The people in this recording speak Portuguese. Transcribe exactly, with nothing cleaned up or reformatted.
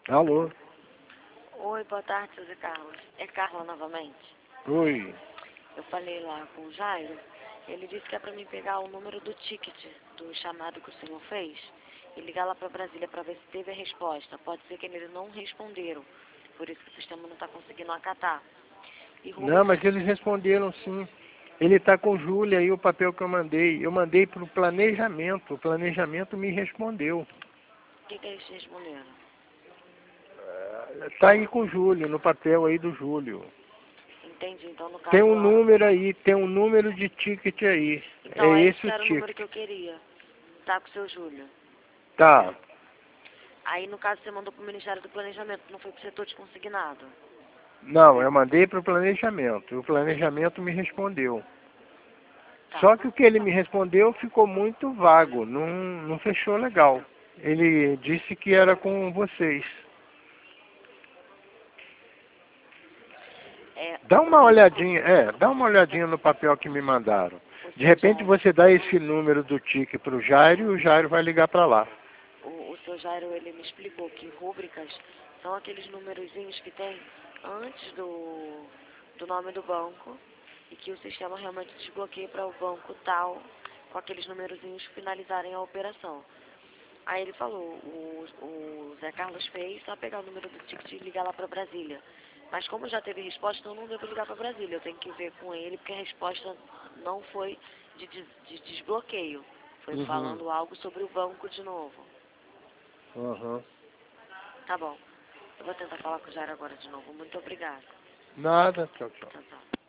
Alô? Oi, boa tarde, seu Zé Carlos. É Carla novamente. Oi. Eu falei lá com o Jairo, ele disse que é pra mim pegar o número do ticket do chamado que o senhor fez e ligar lá pra Brasília pra ver se teve a resposta. Pode ser que eles não responderam, por isso que o sistema não tá conseguindo acatar. E Não, Rubens, mas eles responderam sim. Ele está com Júlia aí, o papel que eu mandei. Eu mandei para o planejamento. O planejamento me respondeu. o que que eles responderam? Está aí com o Júlio, no papel aí do Júlio. Entendi, então no Tem caso um lá... número aí, tem um número de ticket aí. É Então, esse esse o era o número ticket. que eu queria. Tá com o seu Júlio. Tá. Aí, no caso, você mandou pro Ministério do Planejamento, não foi pro setor de consignado. Não, eu mandei para o planejamento. O planejamento me respondeu. Tá. Só que o que ele me respondeu ficou muito vago, não, não fechou legal. Ele disse que era com vocês. É, Dá uma o, olhadinha, é, dá uma olhadinha no papel que me mandaram. o De seu repente Jairo. você dá esse número do ticket para o Jairo e o Jairo vai ligar para lá. O, o seu Jairo, ele me explicou que rúbricas são aqueles numerozinhos que tem antes do, do nome do banco e que o sistema realmente desbloqueia para o banco tal, com aqueles numerozinhos finalizarem a operação. Aí ele falou, o, o Zé Carlos fez só pegar o número do ticket e ligar lá para Brasília. Mas como já teve resposta, então não deu para ligar para Brasília. Eu tenho que ver com ele, porque a resposta não foi de, de, de desbloqueio. Foi Uhum. falando algo sobre o banco de novo. Uhum. Tá bom. Eu vou tentar falar com o Jairo agora de novo. Muito obrigada. Nada, tchau, tchau. Tchau, tchau.